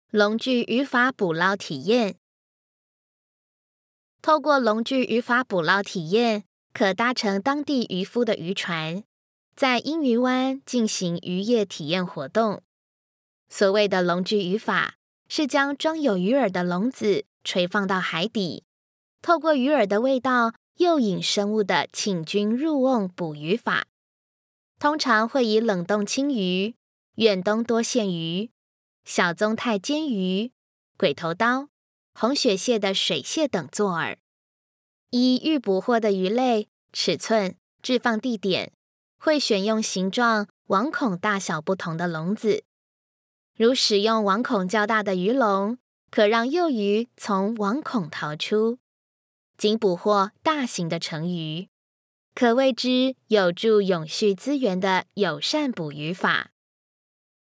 笼具渔法捕捞体验。透过笼具渔法捕捞体验，可搭乘当地渔夫的渔船，在英渔湾进行渔业体验活动。所谓的笼具渔法，是将装有鱼饵的笼子垂放到海底，透过鱼饵的味道诱引生物的请君入瓮捕鱼法。通常会以冷冻青鱼、远东多线鱼、小宗泰煎鱼、鬼头刀、红血蟹的水蟹等作饵。依预捕获的鱼类、尺寸、置放地点，会选用形状、网孔大小不同的笼子。如使用网孔较大的鱼笼，可让幼鱼从网孔逃出，仅捕获大型的成鱼，可谓之有助永续资源的友善捕鱼法。